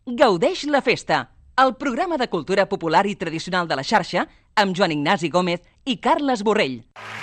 Gaudeix la festa, el programa de cultura popular i tradicional de la xarxa amb Joan Ignasi Gómez i Carles Borrell.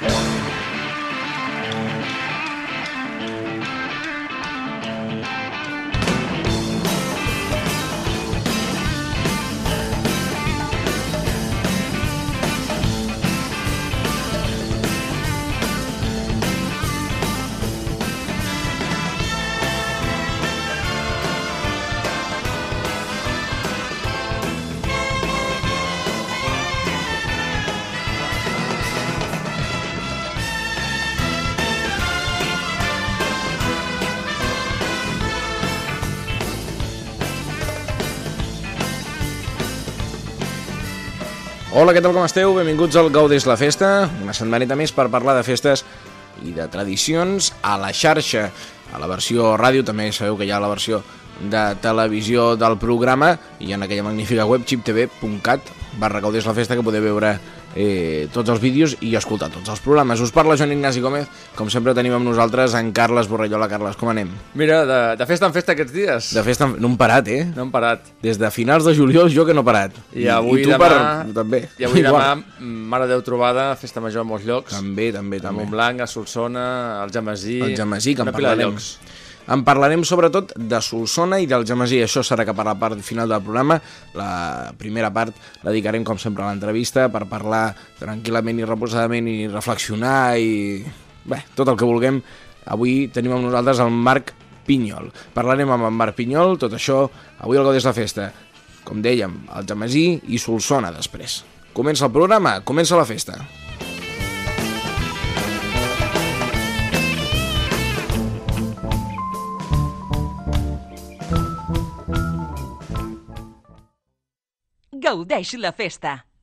Hola, què tal, com esteu? Benvinguts al Gaudeix la Festa, una setmaneta més per parlar de festes i de tradicions a la xarxa, a la versió ràdio. També sabeu que hi ha la versió de televisió del programa i en aquella magnífica web chiptv.cat/Gaudeix la Festa, que podeu veure tots els vídeos i escoltar tots els programes. Us parla Joan Ignasi Gómez, com sempre tenim amb nosaltres en Carles Borrell. Hola, Carles, com anem? Mira, de festa en festa aquests dies. De festa, no hem parat, No hem parat. Des de finals de juliol jo que no he parat. I avui tu demà, també. I avui demà, Mare Déu trobada, festa major a molts llocs. També. A Montblanc, a Solsona, al Jamasí. El Jamasí, que en una pila de parlarem. llocs. En parlarem sobretot de Solsona i del Jamasí. Això serà cap a la part final del programa. La primera part la dedicarem, com sempre, a l'entrevista per parlar tranquil·lament i reposadament i reflexionar i... bé, tot el que vulguem. Avui tenim amb nosaltres el Marc Pinyol. Parlarem amb en Marc Pinyol, tot això, avui al Gaudeix la Festa. Com dèiem, el Jamasí i Solsona després. Comença el programa, comença la festa. Gaudeix la festa.